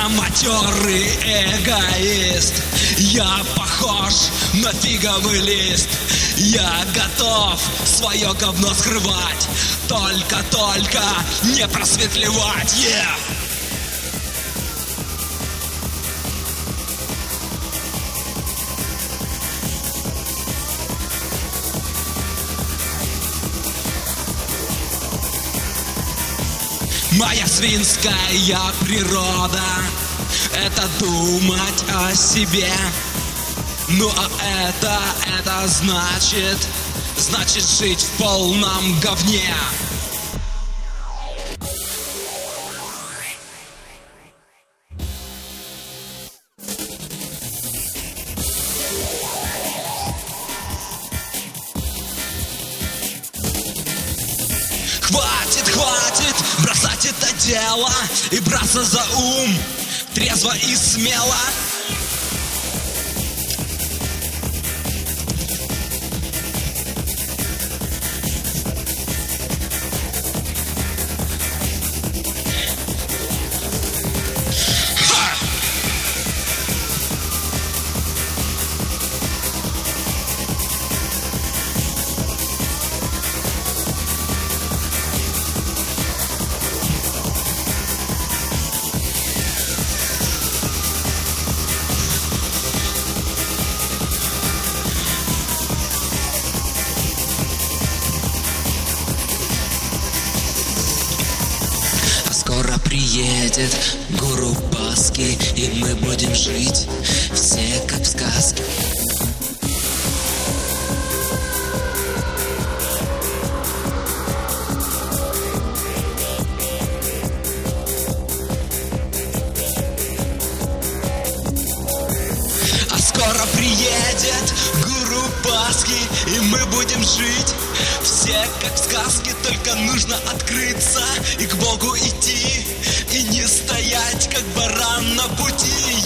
Я матерый эгоист, я похож на фиговый лист. Я готов свое говно скрывать, только не просветлевать. Моя свинская природа — это думать о себе. Ну а это значит жить в полном говне. Хватит бросать это дело и браться за ум трезво и смело. Скоро приедет гуру Баски, и мы будем жить все как в сказке. А скоро приедет гуру Баски, и мы будем жить все как в сказке. Только нужно открыться и к Богу идти, и не стоять как баран на пути.